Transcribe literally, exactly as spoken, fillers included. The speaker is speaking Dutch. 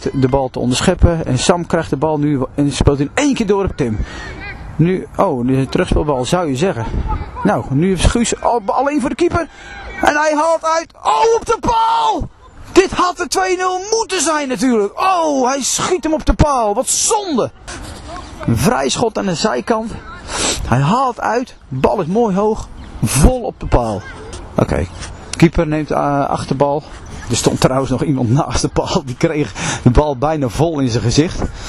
De bal te onderscheppen en Sam krijgt de bal nu en speelt in één keer door op Tim. Nu, oh, nu is een terugspeelbal zou je zeggen. Nou, nu heeft Guus al, alleen voor de keeper. En hij haalt uit. Oh, op de paal! Dit had de twee nul moeten zijn natuurlijk. Oh, hij schiet hem op de paal. Wat zonde. Een vrij schot aan de zijkant. Hij haalt uit. De bal is mooi hoog. Vol op de paal. Oké, okay. Keeper neemt de uh, achterbal. Er stond trouwens nog iemand naast de paal. Die kreeg de bal bijna vol in zijn gezicht.